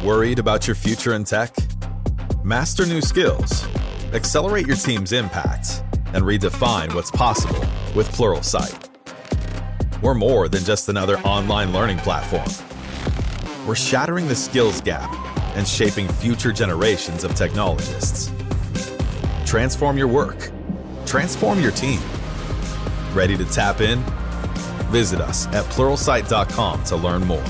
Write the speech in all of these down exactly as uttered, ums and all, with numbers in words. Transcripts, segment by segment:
Worried about your future in tech? Master new skills, accelerate your team's impact, and redefine what's possible with Pluralsight. We're more than just another online learning platform. We're shattering the skills gap and shaping future generations of technologists. Transform your work. Transform your team. Ready to tap in? Visit us at pluralsight dot com to learn more.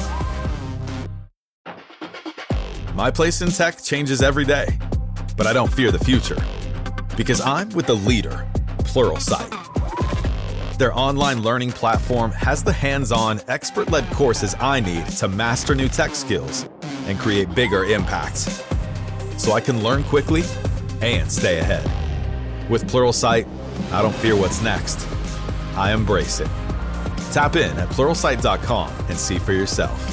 My place in tech changes every day, but I don't fear the future because I'm with the leader, Pluralsight. Their online learning platform has the hands-on, expert-led courses I need to master new tech skills and create bigger impacts, so I can learn quickly and stay ahead. With Pluralsight, I don't fear what's next. I embrace it. Tap in at pluralsight dot com and see for yourself.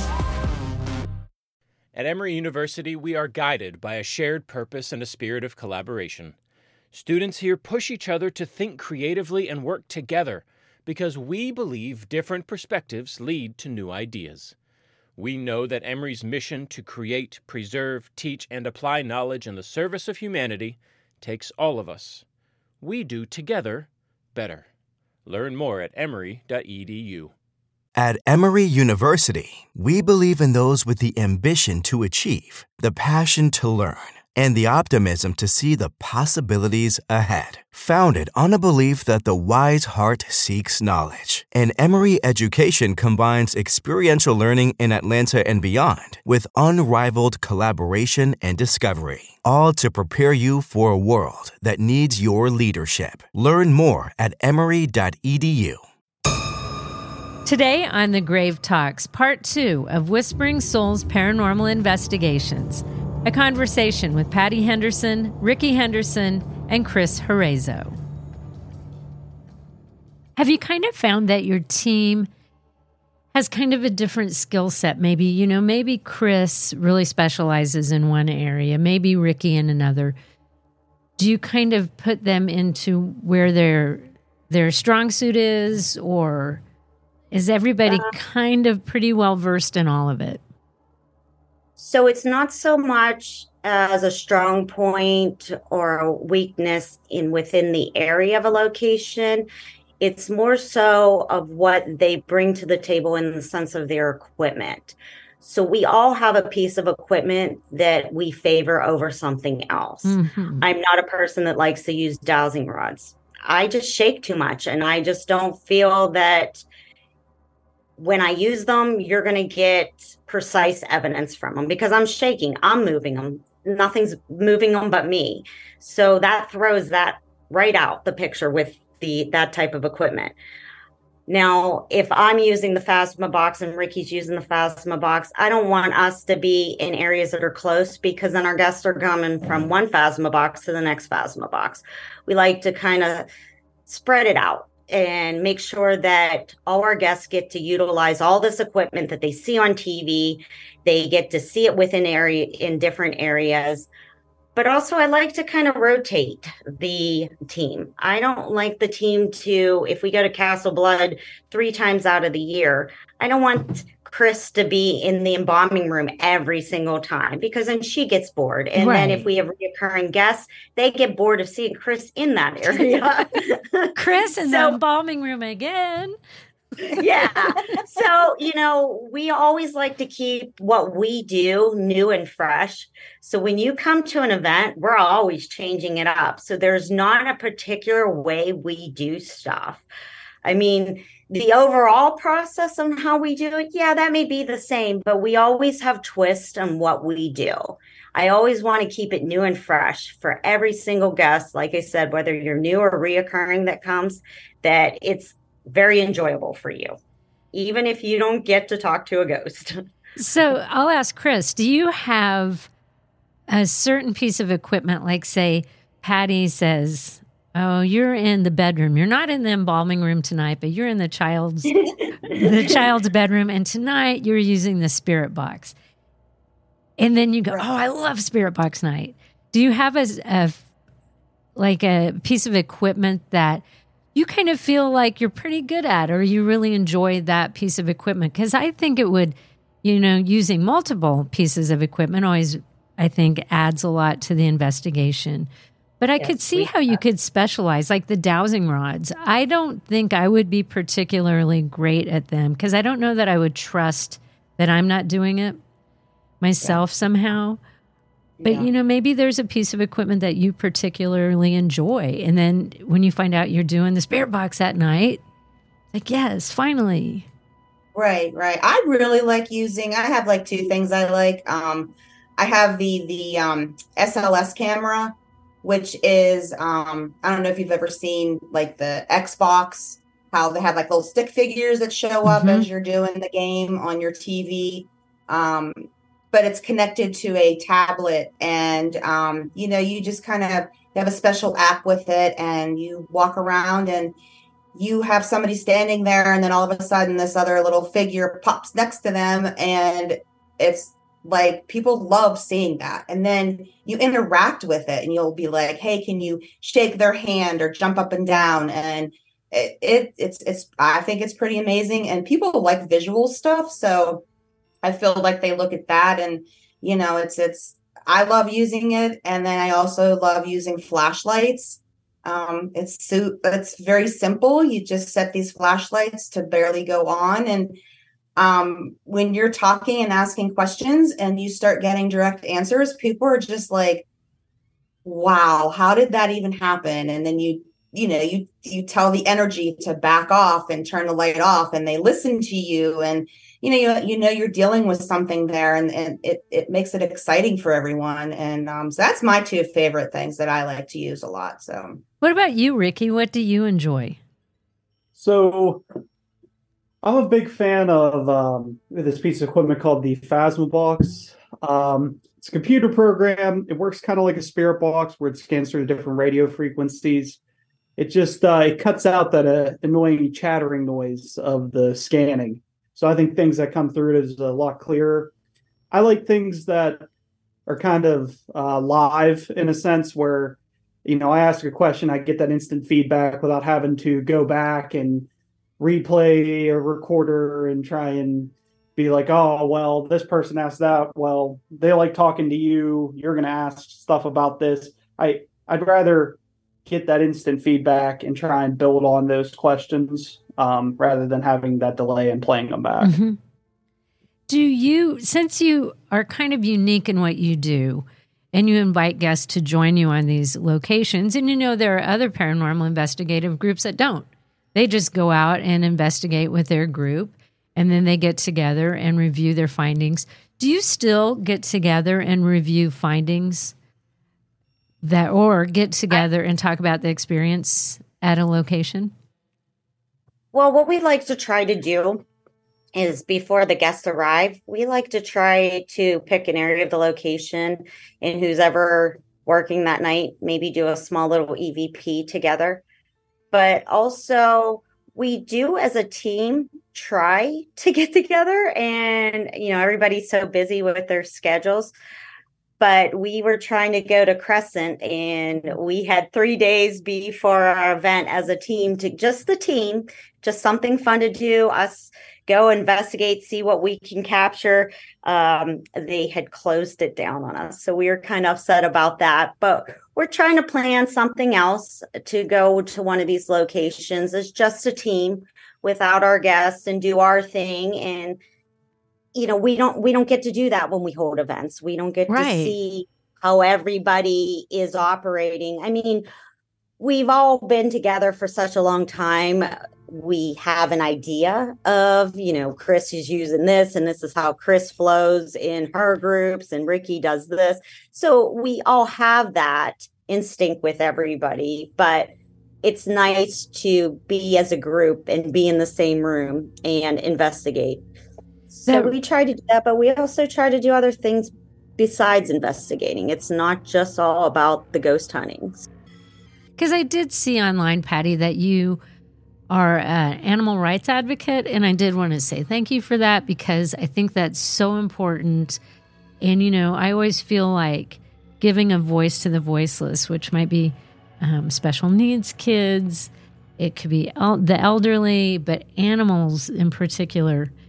At Emory University, we are guided by a shared purpose and a spirit of collaboration. Students here push each other to think creatively and work together because we believe different perspectives lead to new ideas. We know that Emory's mission to create, preserve, teach, and apply knowledge in the service of humanity takes all of us. We do together better. Learn more at emory dot e d u. At Emory University, we believe in those with the ambition to achieve, the passion to learn, and the optimism to see the possibilities ahead. Founded on a belief that the wise heart seeks knowledge, and Emory education combines experiential learning in Atlanta and beyond with unrivaled collaboration and discovery, all to prepare you for a world that needs your leadership. Learn more at emory dot e d u. Today on The Grave Talks, part two of Whispering Souls Paranormal Investigations, a conversation with Patty Henderson, Ricky Henderson, and Chris Horazo. Have you kind of found that your team has kind of a different skill set? Maybe, you know, maybe Chris really specializes in one area, maybe Ricky in another. Do you kind of put them into where their their strong suit is, or is everybody uh, kind of pretty well versed in all of it? So it's not so much as a strong point or a weakness in within the area of a location. It's more so of what they bring to the table in the sense of their equipment. So we all have a piece of equipment that we favor over something else. Mm-hmm. I'm not a person that likes to use dowsing rods. I just shake too much, and I just don't feel that when I use them, you're going to get precise evidence from them because I'm shaking, I'm moving them. Nothing's moving them but me. So that throws that right out the picture with the that type of equipment. Now, if I'm using the Phasma box and Ricky's using the Phasma box, I don't want us to be in areas that are close because then our guests are coming from one Phasma box to the next Phasma box. We like to kind of spread it out and make sure that all our guests get to utilize all this equipment that they see on T V. They get to see it within area in different areas. But also I like to kind of rotate the team. I don't like the team to, if we go to Castle Blood three times out of the year, I don't want Chris to be in the embalming room every single time because then she gets bored. And right. Then if we have recurring guests, they get bored of seeing Chris in that area. Chris in so, the embalming room again. Yeah. So, you know, we always like to keep what we do new and fresh. So when you come to an event, we're always changing it up. So there's not a particular way we do stuff. I mean, the overall process on how we do it, yeah, that may be the same, but we always have twists on what we do. I always want to keep it new and fresh for every single guest. Like I said, whether you're new or reoccurring that comes, that it's very enjoyable for you, even if you don't get to talk to a ghost. So I'll ask Chris, do you have a certain piece of equipment, like say Patty says, oh, you're in the bedroom. You're not in the embalming room tonight, but you're in the child's the child's bedroom, and tonight you're using the spirit box. And then you go, oh, I love spirit box night. Do you have a, a like a piece of equipment that you kind of feel like you're pretty good at, or you really enjoy that piece of equipment? Because I think it would, you know, using multiple pieces of equipment always, I think, adds a lot to the investigation. But I yes, could see how you could specialize, like the dowsing rods. I don't think I would be particularly great at them because I don't know that I would trust that I'm not doing it myself yeah. somehow. But, yeah. you know, maybe there's a piece of equipment that you particularly enjoy. And then when you find out you're doing the spirit box at night, like, yes, finally. Right, right. I really like using, I have like two things I like. Um, I have the, the um, S L S camera, which is, um, I don't know if you've ever seen like the Xbox, how they have like little stick figures that show up mm-hmm. as you're doing the game on your T V. Um, but it's connected to a tablet and, um, you know, you just kind of have a special app with it and you walk around and you have somebody standing there and then all of a sudden this other little figure pops next to them. And it's like, people love seeing that. And then you interact with it and you'll be like, hey, can you shake their hand or jump up and down? And it, it it's, it's, I think it's pretty amazing. And people like visual stuff. So I feel like they look at that and, you know, it's, it's, I love using it. And then I also love using flashlights. Um, it's, so, it's very simple. You just set these flashlights to barely go on. And um, when you're talking and asking questions and you start getting direct answers, people are just like, wow, how did that even happen? And then you, you know, you, you tell the energy to back off and turn the light off and they listen to you. And, you know, you, you know, you're dealing with something there and, and it, it makes it exciting for everyone. And um, so that's my two favorite things that I like to use a lot. So what about you, Ricky? What do you enjoy? So I'm a big fan of um, this piece of equipment called the Phasma box. Um, it's a computer program. It works kind of like a spirit box where it scans through the different radio frequencies. It just uh, it cuts out that uh, annoying chattering noise of the scanning. So I think things that come through it is a lot clearer. I like things that are kind of uh, live in a sense where, you know, I ask a question, I get that instant feedback without having to go back and replay a recorder and try and be like, oh, well, this person asked that. Well, they like talking to you. You're going to ask stuff about this. I, I'd rather get that instant feedback and try and build on those questions um, rather than having that delay and playing them back. Mm-hmm. Do you, since you are kind of unique in what you do, and you invite guests to join you on these locations, and you know there are other paranormal investigative groups that don't. They just go out and investigate with their group, and then they get together and review their findings. Do you still get together and review findings that, or get together and talk about the experience at a location? Well, what we like to try to do is before the guests arrive, we like to try to pick an area of the location and who's ever working that night, maybe do a small little E V P together. But also we do as a team try to get together and, you know, everybody's so busy with their schedules. But we were trying to go to Crescent and we had three days before our event as a team to just the team, just something fun to do, us go investigate, see what we can capture. Um, they had closed it down on us. So we were kind of upset about that, but we're trying to plan something else to go to one of these locations as just a team without our guests and do our thing. And you know, we don't we don't get to do that when we hold events. We don't get right. to see how everybody is operating. I mean, we've all been together for such a long time. We have an idea of, you know, Chris is using this and this is how Chris flows in her groups and Ricky does this. So we all have that instinct with everybody, but it's nice to be as a group and be in the same room and investigate. So we try to do that, but we also try to do other things besides investigating. It's not just all about the ghost huntings. Because I did see online, Patty, that you are an animal rights advocate, and I did want to say thank you for that because I think that's so important. And, you know, I always feel like giving a voice to the voiceless, which might be um, special needs kids, it could be el- the elderly, but animals in particular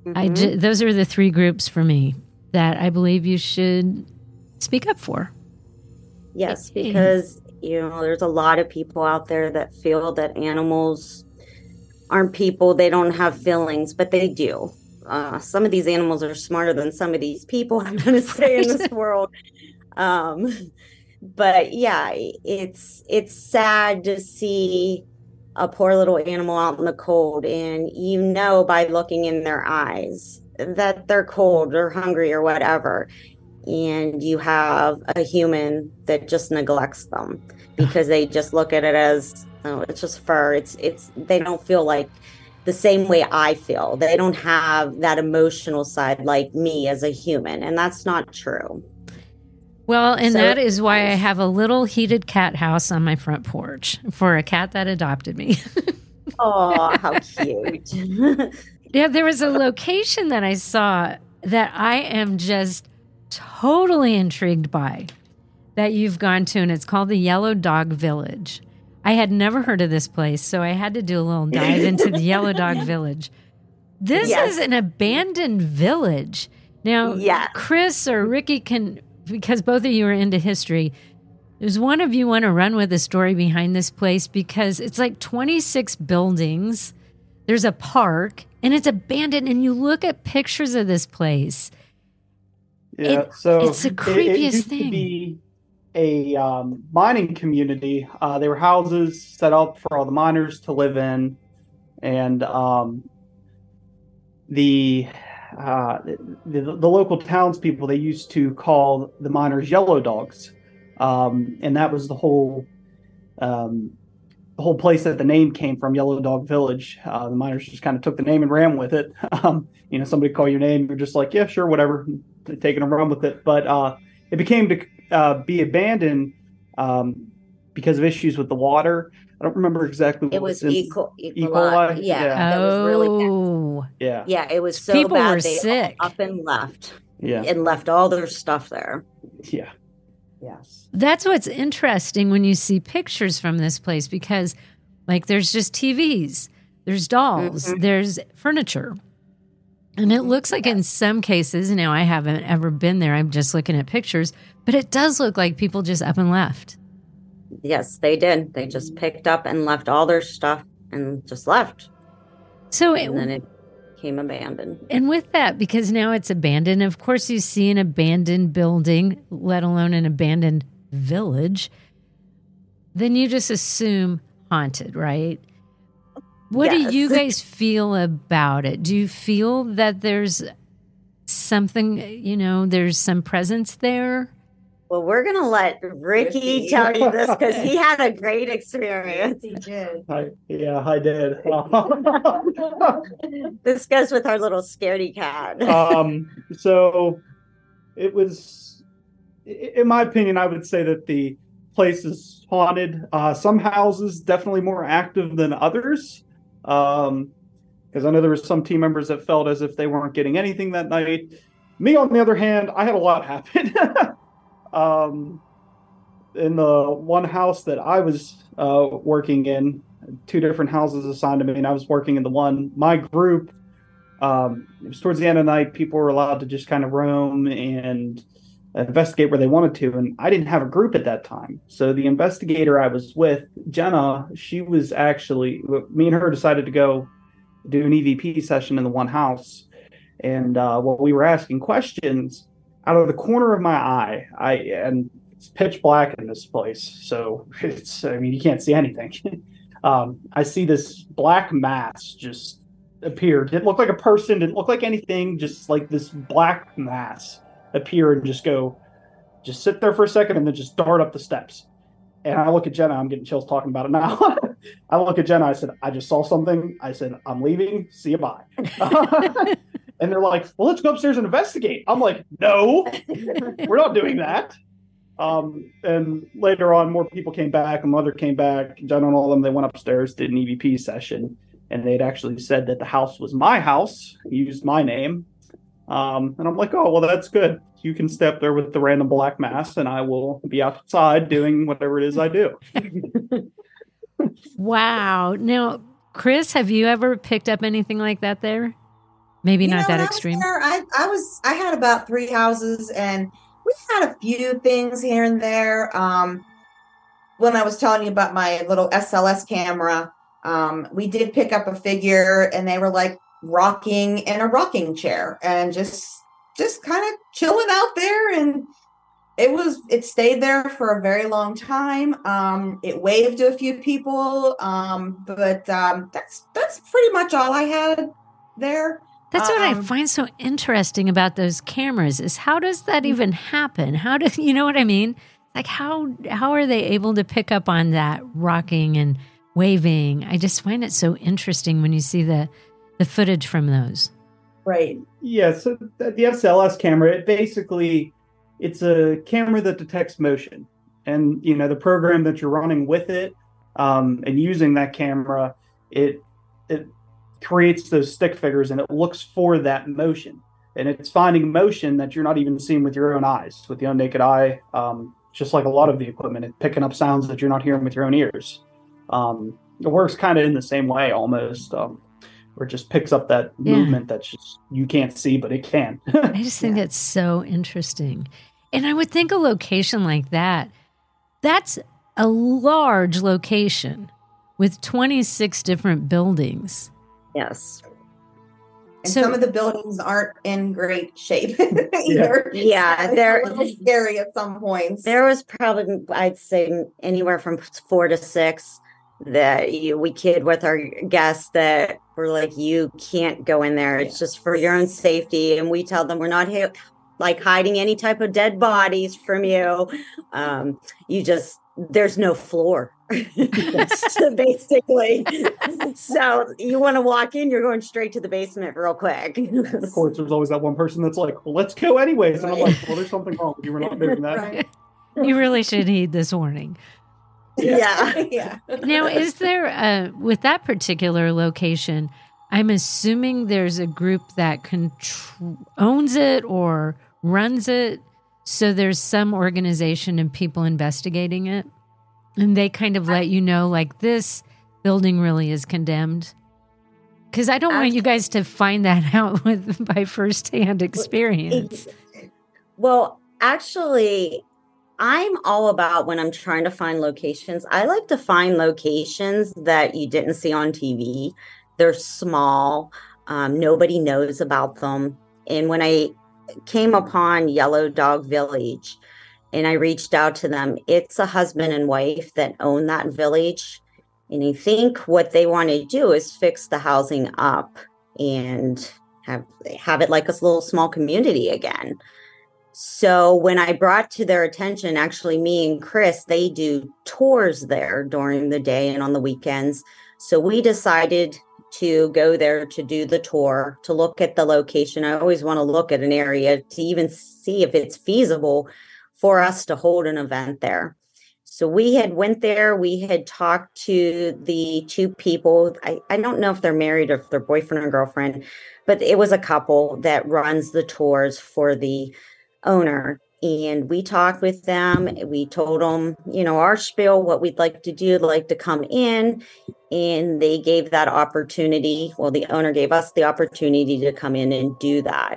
Mm-hmm. I ju- those are the three groups for me that I believe you should speak up for. Yes, because, you know, there's a lot of people out there that feel that animals aren't people. They don't have feelings, but they do. Uh, some of these animals are smarter than some of these people, I'm going to say, in this world. Um, but yeah, it's it's sad to see a poor little animal out in the cold, and you know by looking in their eyes that they're cold or hungry or whatever. And you have a human that just neglects them because they just look at it as, oh, it's just fur. It's it's they don't feel like the same way I feel. They don't have that emotional side like me as a human, and that's not true. Well, and so, that is why I have a little heated cat house on my front porch for a cat that adopted me. Oh, how cute. Yeah, there was a location that I saw that I am just totally intrigued by that you've gone to, and it's called the Yellow Dog Village. I had never heard of this place, so I had to do a little dive into the Yellow Dog Village. This yes. is an abandoned village. Now, yes. Chris or Ricky can, because both of you are into history, does one of you want to run with the story behind this place? Because it's like twenty-six buildings. There's a park, and it's abandoned, and you look at pictures of this place. Yeah, it, so it's the creepiest it, it used thing. To be a um, mining community. Uh, they were houses set up for all the miners to live in, and um, the, uh, the the local townspeople, they used to call the miners yellow dogs, um, and that was the whole um, the whole place that the name came from, Yellow Dog Village. Uh, the miners just kind of took the name and ran with it. Um, you know, somebody call your name, you're just like, yeah, sure, whatever. Taking a run with it, but uh, it became to uh, be abandoned um, because of issues with the water. I don't remember exactly what it was. was E. coli. E. coli. Yeah, yeah. that was really bad. Yeah, yeah, it was so People bad. Were they sick. Up and left. Yeah, and left all their stuff there. Yeah, yes. That's what's interesting when you see pictures from this place, because, like, there's just T Vs, there's dolls, mm-hmm. there's furniture. And it looks like in some cases, now I haven't ever been there, I'm just looking at pictures, but it does look like people just up and left. Yes, they did. They just picked up and left all their stuff and just left. So and it, then it became abandoned. And with that, because now it's abandoned, of course you see an abandoned building, let alone an abandoned village, then you just assume haunted, right? What yes. do you guys feel about it? Do you feel that there's something, you know, there's some presence there? Well, we're going to let Ricky tell you this because he had a great experience. He did. I, yeah, I did. This goes with our little scaredy cat. um, so it was, in my opinion, I would say that the place is haunted. Uh, some houses definitely more active than others. Um, because I know there were some team members that felt as if they weren't getting anything that night. Me, on the other hand, I had a lot happen. um, in the one house that I was uh, working in, two different houses assigned to me, and I was working in the one. My group, um, it was towards the end of the night, people were allowed to just kind of roam and investigate where they wanted to, and I didn't have a group at that time. So the investigator I was with, Jenna, she was actually, me and her decided to go do an E V P session in the one house, and uh, while we were asking questions, out of the corner of my eye, I and it's pitch black in this place, so it's, I mean, you can't see anything. um, I see this black mass just appear. Didn't look like a person, didn't look like anything, just like this black mass appear and just go, just sit there for a second and then just dart up the steps. And I look at Jenna, I'm getting chills talking about it now. I look at Jenna, I said, I just saw something. I said, I'm leaving. See you, bye. And they're like, well, let's go upstairs and investigate. I'm like, no, we're not doing that. Um, and later on, more people came back. A mother came back. Jenna and all of them, they went upstairs, did an E V P session. And they'd actually said that the house was my house, used my name. Um, and I'm like, oh, well, that's good. You can step there with the random black mass and I will be outside doing whatever it is I do. Wow. Now, Chris, have you ever picked up anything like that there? Maybe You not know, that when I was extreme. there, I, I was I had about three houses, and we had a few things here and there. Um, when I was telling you about my little S L S camera, um, we did pick up a figure, and they were like rocking in a rocking chair and just just kind of chilling out there. And it was it stayed there for a very long time. Um, it waved to a few people, um, but um, that's that's pretty much all I had there. That's what I Um, find so interesting about those cameras is how does that even happen? How do you know what I mean? Like how how are they able to pick up on that rocking and waving? I just find it so interesting when you see the the footage from those. Right. Yeah, so th- the S L S camera, it basically it's a camera that detects motion, and you know the program that you're running with it, um, and using that camera, it it creates those stick figures, and it looks for that motion, and it's finding motion that you're not even seeing with your own eyes, with the unnaked eye. Um, just like a lot of the equipment, it's picking up sounds that you're not hearing with your own ears. Um, it works kind of in the same way almost. Um, Or it just picks up that Yeah. movement that's just you can't see, but it can. I just think that's so interesting. And I would think a location like that, that's a large location with twenty-six different buildings. Yes. And So- some of the buildings aren't in great shape either. Yeah, It's they're- a little scary at some points. There was probably, I'd say, anywhere from four to six that you, we kid with our guests that we're like, you can't go in there. It's just for your own safety. And we tell them we're not hi- like hiding any type of dead bodies from you. Um, you just, there's no floor. So basically. So you want to walk in, you're going straight to the basement real quick. Of course, there's always that one person that's like, well, let's go anyways. And I'm like, well, there's something wrong with you. We're not doing that. Right. You really should heed this warning. Yeah. Yeah. Now, is there a, with that particular location, I'm assuming there's a group that contr- owns it or runs it. So there's some organization and people investigating it. And they kind of let you know, like, this building really is condemned. Because I don't want you guys to find that out with by firsthand experience. Well, actually, I'm all about when I'm trying to find locations. I like to find locations that you didn't see on T V. They're small. Um, nobody knows about them. And when I came upon Yellow Dog Village and I reached out to them, it's a husband and wife that own that village. And I think what they want to do is fix the housing up and have have it like a little small community again. So when I brought to their attention, actually me and Chris, they do tours there during the day and on the weekends. So we decided to go there to do the tour, to look at the location. I always want to look at an area to even see if it's feasible for us to hold an event there. So we had went there, we had talked to the two people. I, I don't know if they're married or if they're boyfriend or girlfriend, but it was a couple that runs the tours for the owner. And we talked with them. We told them, you know, our spiel, what we'd like to do, like to come in. And they gave that opportunity. Well, the owner gave us the opportunity to come in and do that.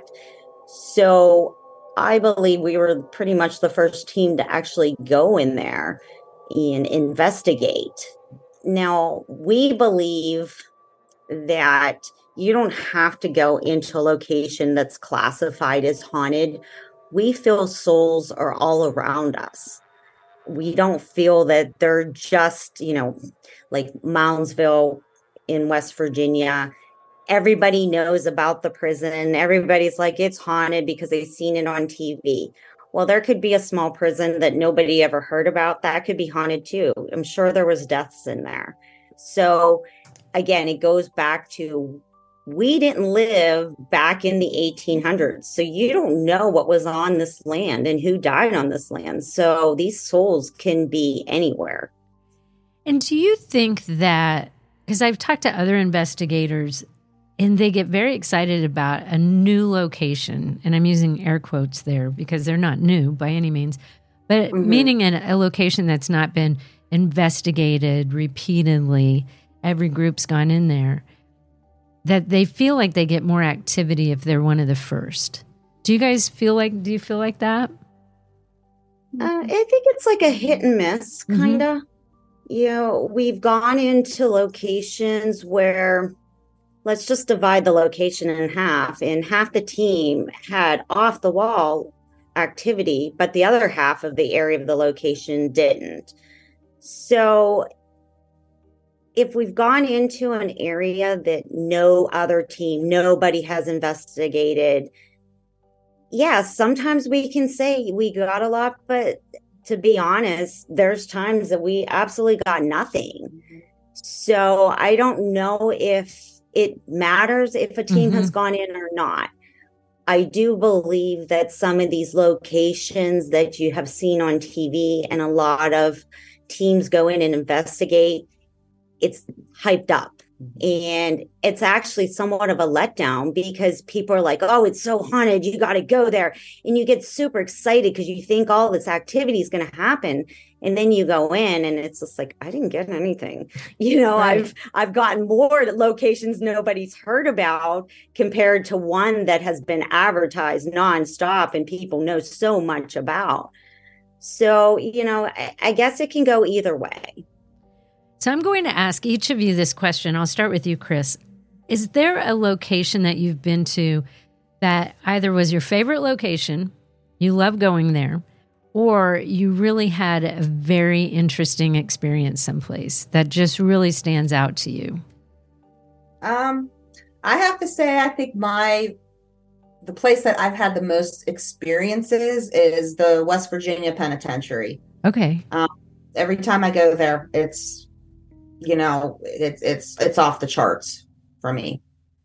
So I believe we were pretty much the first team to actually go in there and investigate. Now, we believe that you don't have to go into a location that's classified as haunted. We feel souls are all around us. We don't feel that they're just, you know, like Moundsville in West Virginia. Everybody knows about the prison. Everybody's like, it's haunted because they've seen it on T V. Well, there could be a small prison that nobody ever heard about. That could be haunted too. I'm sure there was deaths in there. So again, it goes back to, we didn't live back in the eighteen hundreds. So you don't know what was on this land and who died on this land. So these souls can be anywhere. And do you think that, because I've talked to other investigators and they get very excited about a new location, and I'm using air quotes there because they're not new by any means, but mm-hmm. meaning in a location that's not been investigated repeatedly, every group's gone in there. that they feel like they get more activity if they're one of the first. Do you guys feel like, do you feel like that? Uh, I think it's like a hit and miss, kind of. Mm-hmm. You know, we've gone into locations where, let's just divide the location in half, and half the team had off the wall activity, but the other half of the area of the location didn't. So if we've gone into an area that no other team, nobody has investigated, yeah, sometimes we can say we got a lot, but to be honest, there's times that we absolutely got nothing. Mm-hmm. So I don't know if it matters if a team mm-hmm. has gone in or not. I do believe that some of these locations that you have seen on T V and a lot of teams go in and investigate, it's hyped up. And it's actually somewhat of a letdown because people are like, oh, it's so haunted, you got to go there. And you get super excited because you think all this activity is going to happen. And then you go in and it's just like, I didn't get anything. You know, right. I've I've gotten more locations nobody's heard about compared to one that has been advertised nonstop and people know so much about. So, you know, I, I guess it can go either way. So I'm going to ask each of you this question. I'll start with you, Chris. Is there a location that you've been to that either was your favorite location, you love going there, or you really had a very interesting experience someplace that just really stands out to you? Um, I have to say, I think my the place that I've had the most experiences is the West Virginia Penitentiary. Okay. Um, every time I go there, it's you know, it's it's it's off the charts for me.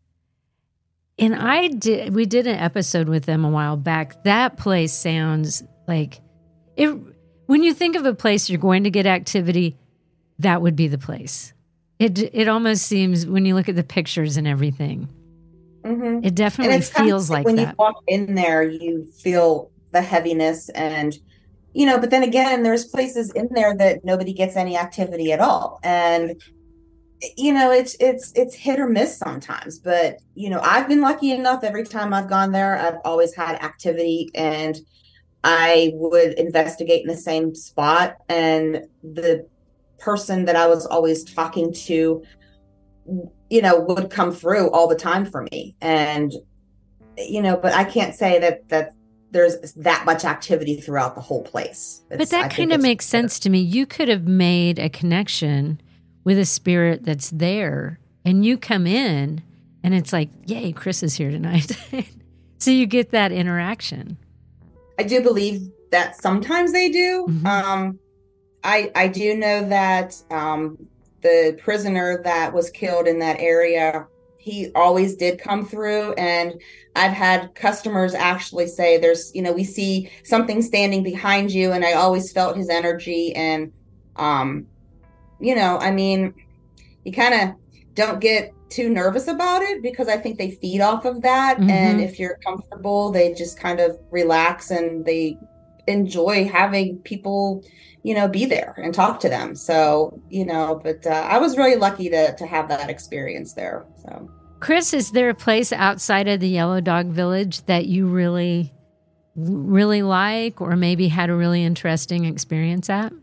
And I did we did an episode with them a while back. That place sounds like it when you think of a place you're going to get activity, that would be the place. It it almost seems when you look at the pictures and everything. Mm-hmm. It definitely feels like when that. You walk in there, you feel the heaviness and you know, but then again, there's places in there that nobody gets any activity at all. And, you know, it's, it's, it's hit or miss sometimes, but, you know, I've been lucky enough every time I've gone there, I've always had activity and I would investigate in the same spot. And the person that I was always talking to, you know, would come through all the time for me. And, you know, but I can't say that, that, there's that much activity throughout the whole place. It's, but that kind of makes better. sense to me. You could have made a connection with a spirit that's there and you come in and it's like, yay, Chris is here tonight. So you get that interaction. I do believe that sometimes they do. Mm-hmm. Um, I, I do know that um, the prisoner that was killed in that area, he always did come through, and I've had customers actually say there's, you know, we see something standing behind you, and I always felt his energy. And, um, you know, I mean, you kind of don't get too nervous about it because I think they feed off of that. Mm-hmm. And if you're comfortable, they just kind of relax and they enjoy having people, you know, be there and talk to them. So, you know, but uh, I was really lucky to to have that experience there. So, Chris, is there a place outside of the Yellow Dog Village that you really, really like, or maybe had a really interesting experience at?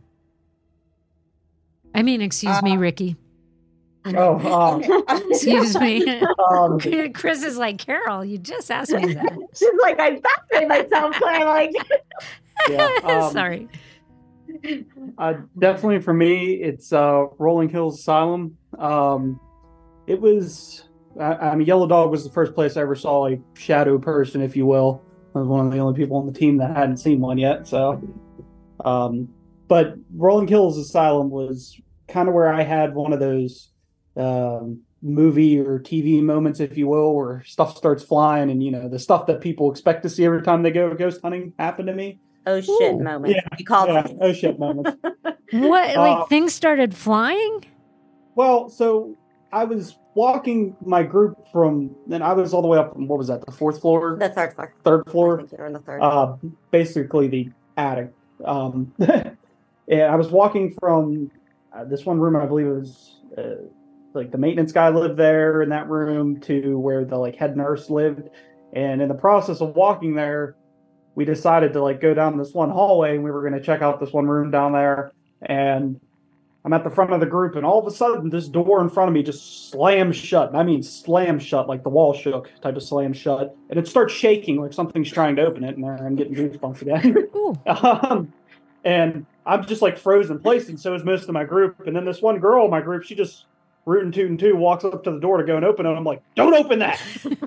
I mean, excuse uh, me, Ricky. Oh, um, excuse me. Um, Chris is like, Carol, you just asked me that. She's like, I backed myself. So I'm like, yeah, um, sorry. Uh, definitely for me, it's uh, Rolling Hills Asylum. Um, it was, I, I mean, Yellow Dog was the first place I ever saw a shadow person, if you will. I was one of the only people on the team that hadn't seen one yet. So, um, but Rolling Hills Asylum was kind of where I had one of those um, movie or T V moments, if you will, where stuff starts flying and, you know, the stuff that people expect to see every time they go ghost hunting happened to me. Oh shit Ooh. moments. Yeah, you call yeah, them. oh shit moments. What, like uh, things started flying? Well, so I was walking my group from, and I was all the way up, what was that, the fourth floor? The third floor. Third floor. I think you're on the third. Uh, basically the attic. Um, and I was walking from uh, this one room, I believe it was uh, like the maintenance guy lived there in that room to where the like head nurse lived. And in the process of walking there, we decided to like go down this one hallway, and we were going to check out this one room down there. And I'm at the front of the group, and all of a sudden, this door in front of me just slams shut. I mean, slam shut, like the wall shook type of slam shut. And it starts shaking like something's trying to open it, and I'm getting goosebumps again. um, and I'm just like frozen in place, and so is most of my group. And then this one girl in my group, she just rootin' tootin' too walks up to the door to go and open it. And I'm like, don't open that.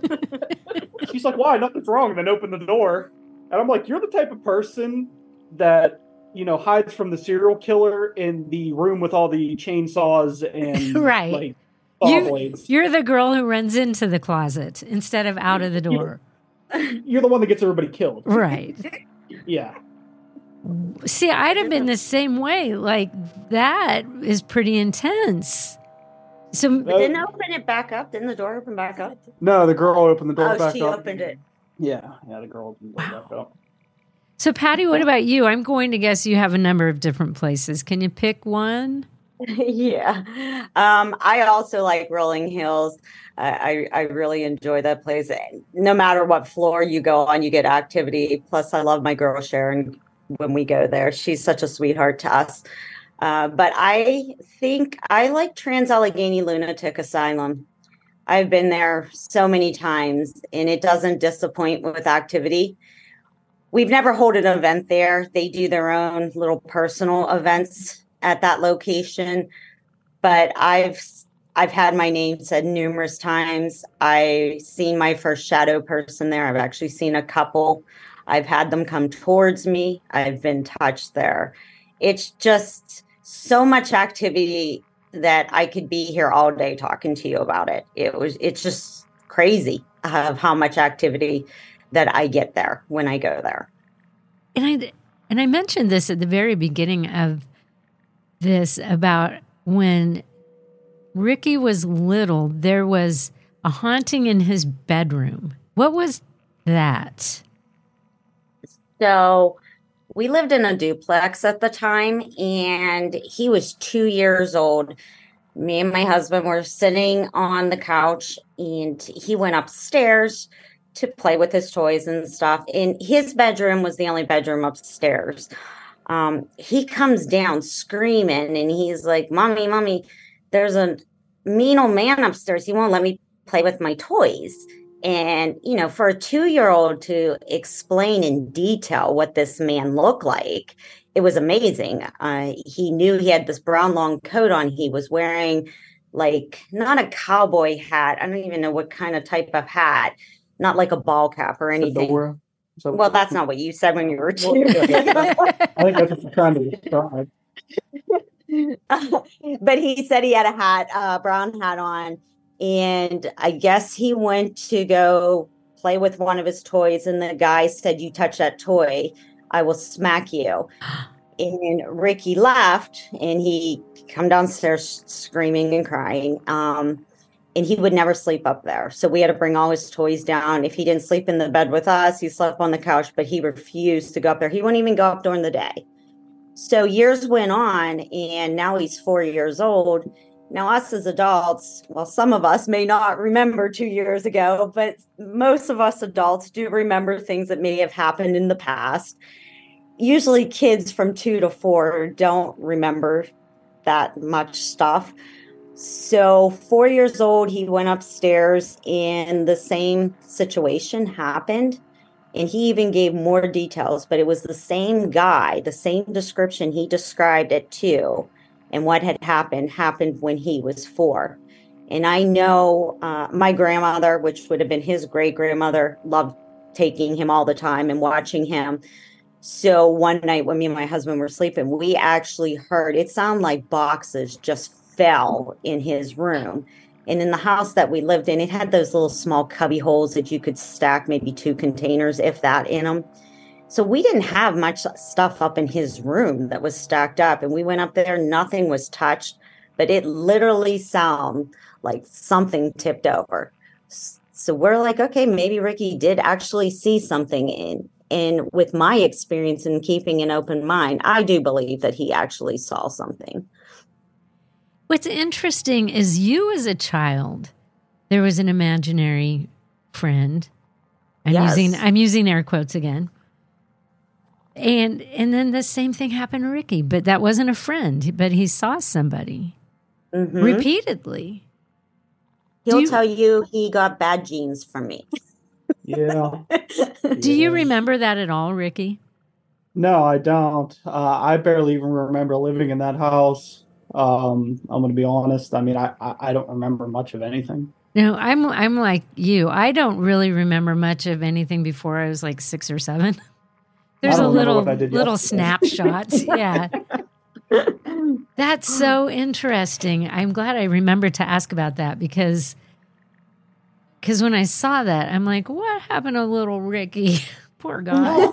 She's like, why? Nothing's wrong. And then open the door. And I'm like, you're the type of person that, you know, hides from the serial killer in the room with all the chainsaws and right. like saw you, blades. You're the girl who runs into the closet instead of out of the door. You're, you're the one that gets everybody killed. Right. Yeah. See, I'd have been the same way. Like, that is pretty intense. So But didn't open it back up? Didn't the door open back up? No, the girl opened the door oh, back she up. opened it. Yeah, yeah, the girl opened the door wow. back up. So, Patty, what about you? I'm going to guess you have a number of different places. Can you pick one? yeah. Um, I also like Rolling Hills. I, I, I really enjoy that place. No matter what floor you go on, you get activity. Plus, I love my girl Sharon when we go there. She's such a sweetheart to us. Uh, but I think I like Trans-Allegheny Lunatic Asylum. I've been there so many times, and it doesn't disappoint with activity. We've never held an event there. They do their own little personal events at that location. But I've I've had my name said numerous times. I've seen my first shadow person there. I've actually seen a couple. I've had them come towards me. I've been touched there. It's just so much activity that I could be here all day talking to you about it. It was, it's just crazy of how much activity that I get there when I go there. And I, and I mentioned this at the very beginning of this about when Ricky was little, there was a haunting in his bedroom. What was that? So we lived in a duplex at the time, and he was two years old. Me and my husband were sitting on the couch, and he went upstairs to play with his toys and stuff. And his bedroom was the only bedroom upstairs. Um, he comes down screaming, and he's like, Mommy, Mommy, there's a mean old man upstairs. He won't let me play with my toys. And, you know, for a two-year-old to explain in detail what this man looked like, it was amazing. Uh, he knew he had this brown long coat on. He was wearing, like, not a cowboy hat. I don't even know what kind of type of hat. Not like a ball cap or anything. Fedora. So, well, that's not what you said when you were two. I think that's what you're trying to describe. But he said he had a hat, a uh, brown hat on. And I guess he went to go play with one of his toys. And the guy said, you touch that toy, I will smack you. And Ricky left, and he come downstairs screaming and crying. Um, and he would never sleep up there. So we had to bring all his toys down. If he didn't sleep in the bed with us, he slept on the couch, but he refused to go up there. He wouldn't even go up during the day. So years went on, and now he's four years old. Now, us as adults, well, some of us may not remember two years ago, but most of us adults do remember things that may have happened in the past. Usually kids from two to four don't remember that much stuff. So four years old, he went upstairs and the same situation happened. And he even gave more details, but it was the same guy, the same description he described at two. And what had happened, happened when he was four. And I know uh, my grandmother, which would have been his great-grandmother, loved taking him all the time and watching him. So one night when me and my husband were sleeping, we actually heard, it sounded like boxes just fell in his room. And in the house that we lived in, it had those little small cubby holes that you could stack maybe two containers, if that, in them. So we didn't have much stuff up in his room that was stacked up. And we went up there, nothing was touched, but it literally sounded like something tipped over. So we're like, okay, maybe Ricky did actually see something in. And with my experience in keeping an open mind, I do believe that he actually saw something. What's interesting is you as a child, there was an imaginary friend. I'm Yes. using I'm using air quotes again. And and then the same thing happened to Ricky, but that wasn't a friend, but he saw somebody Mhm. repeatedly. He'll Do you- tell you he got bad genes from me. Yeah. Do you Yeah. remember that at all, Ricky? No, I don't. Uh, I barely even remember living in that house. Um, I'm going to be honest. I mean, I, I, I don't remember much of anything. No, I'm I'm like you. I don't really remember much of anything before I was like six or seven. There's I a don't remember little what I did little yesterday. snapshots. Yeah. That's so interesting. I'm glad I remembered to ask about that because because when I saw that, I'm like, what happened to little Ricky? Poor guy.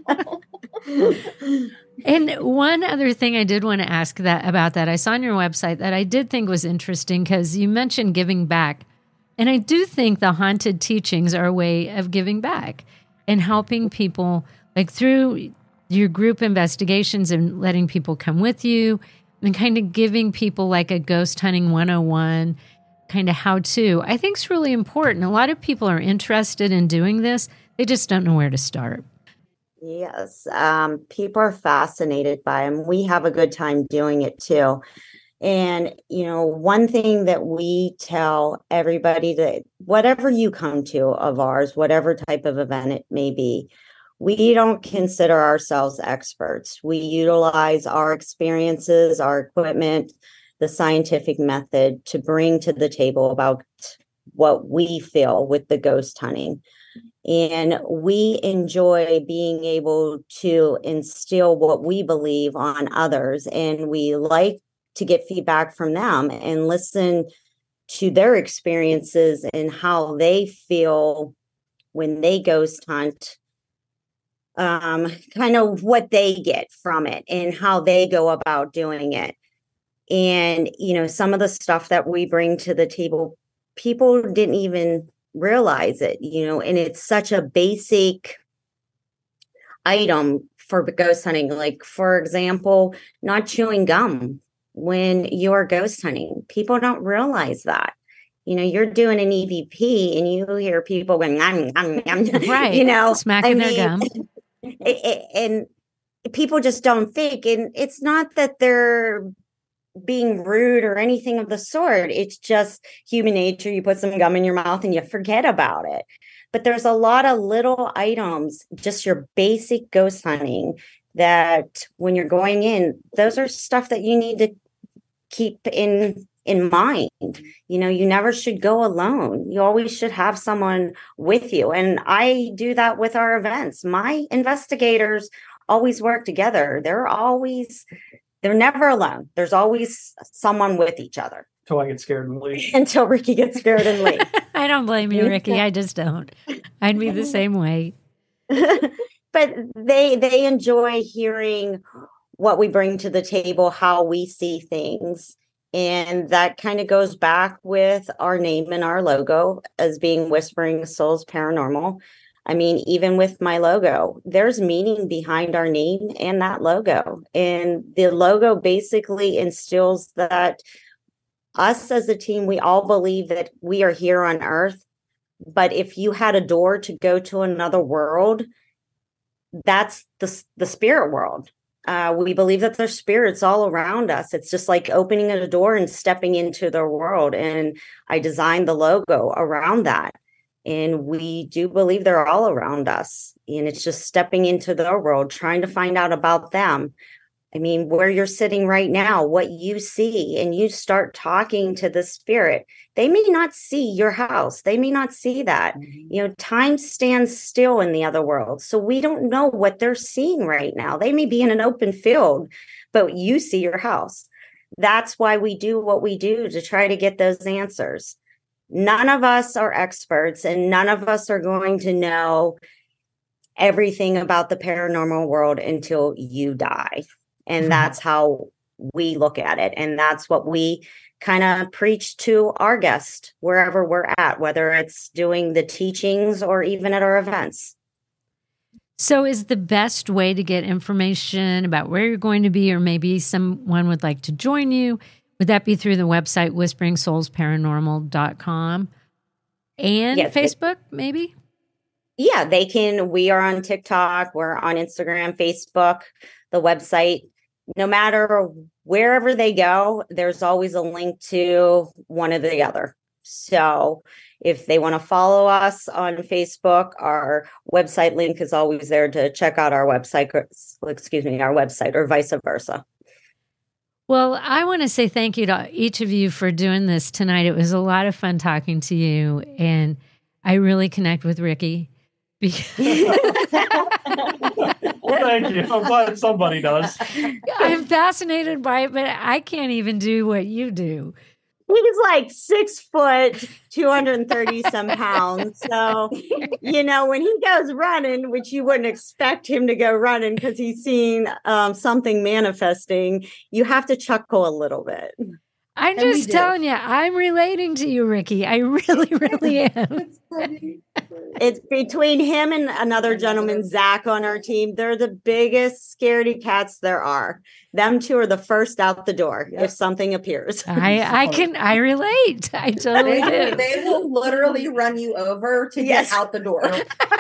And one other thing I did want to ask that about that I saw on your website that I did think was interesting because you mentioned giving back. And I do think the haunted teachings are a way of giving back and helping people, like through your group investigations and letting people come with you and kind of giving people like a ghost hunting one oh one kind of how to. I think it's really important. A lot of people are interested in doing this. They just don't know where to start. Yes, um, people are fascinated by them. We have a good time doing it too. And, you know, one thing that we tell everybody that whatever you come to of ours, whatever type of event it may be, we don't consider ourselves experts. We utilize our experiences, our equipment, the scientific method to bring to the table about what we feel with the ghost hunting. And we enjoy being able to instill what we believe on others. And we like to get feedback from them and listen to their experiences and how they feel when they ghost hunt, um, kind of what they get from it and how they go about doing it. And, you know, some of the stuff that we bring to the table, people didn't even realize it, you know, and it's such a basic item for ghost hunting. Like, for example, not chewing gum when you're ghost hunting. People don't realize that. You know, you're doing an E V P and you hear people going, nom, nom, nom, Right. you know, Smacking I their mean, gum. it- it- and people just don't think. And it's not that they're being rude or anything of the sort. It's just human nature. You put some gum in your mouth and you forget about it. But there's a lot of little items, just your basic ghost hunting, that when you're going in, those are stuff that you need to keep in in mind. You know, you never should go alone. You always should have someone with you. And I do that with our events. My investigators always work together. They're always, they're never alone. There's always someone with each other. Until I get scared and leave. Until Ricky gets scared and leaves. I don't blame you, Ricky. I just don't. I'd be the same way. But they they enjoy hearing what we bring to the table, how we see things. And that kind of goes back with our name and our logo as being Whispering Souls Paranormal. I mean, even with my logo, there's meaning behind our name and that logo. And the logo basically instills that us as a team, we all believe that we are here on Earth. But if you had a door to go to another world, that's the, the spirit world. Uh, we believe that there's spirits all around us. It's just like opening a door and stepping into their world. And I designed the logo around that. And we do believe they're all around us. And it's just stepping into their world, trying to find out about them. I mean, where you're sitting right now, what you see, and you start talking to the spirit. They may not see your house. They may not see that. Mm-hmm. You know, time stands still in the other world. So we don't know what they're seeing right now. They may be in an open field, but you see your house. That's why we do what we do, to try to get those answers. None of us are experts, and none of us are going to know everything about the paranormal world until you die. And that's how we look at it. And that's what we kind of preach to our guests wherever we're at, whether it's doing the teachings or even at our events. So is the best way to get information about where you're going to be, or maybe someone would like to join you, Would that be through the website whispering souls paranormal dot com and Yes, Facebook, maybe? Yeah, they can. We are on TikTok. We're on Instagram, Facebook, the website. No matter wherever they go, there's always a link to one or the other. So if they want to follow us on Facebook, our website link is always there to check out our website, excuse me, our website, or vice versa. Well, I want to say thank you to each of you for doing this tonight. It was a lot of fun talking to you, and I really connect with Ricky. Well, thank you. I'm glad somebody does. I'm fascinated by it, but I can't even do what you do. He's like six foot, two hundred thirty some pounds. So, you know, when he goes running, which you wouldn't expect him to go running because he's seen um, something manifesting, you have to chuckle a little bit. I'm And we just do. telling you, I'm relating to you, Ricky. I really, really am. It's between him and another gentleman, Zach, on our team. They're the biggest scaredy cats there are. Them two are the first out the door Yep. if something appears. I, I can, I relate. I totally They, do. they will literally run you over to Yes. get out the door.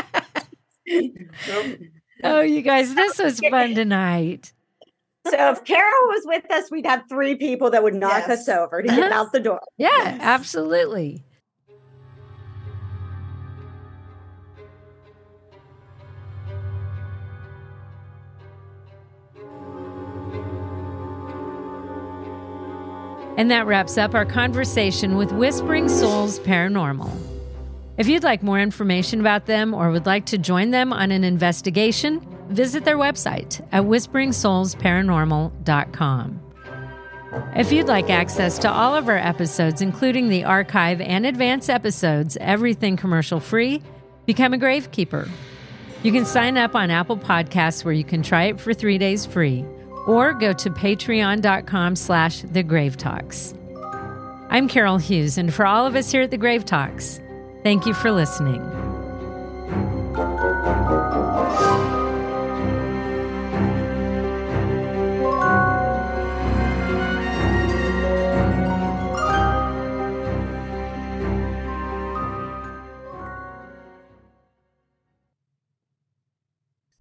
Oh, you guys, this was fun tonight. So if Carol was with us, we'd have three people that would knock Yes. us over to get Uh-huh. out the door. Yeah, absolutely. And that wraps up our conversation with Whispering Souls Paranormal. If you'd like more information about them or would like to join them on an investigation, visit their website at whispering souls paranormal dot com. If you'd like access to all of our episodes, including the archive and advanced episodes, everything commercial free, become a gravekeeper. You can sign up on Apple Podcasts where you can try it for three days free, or go to patreon dot com slash the grave talks. I'm Carol Hughes, and for all of us here at the Grave Talks, thank you for listening.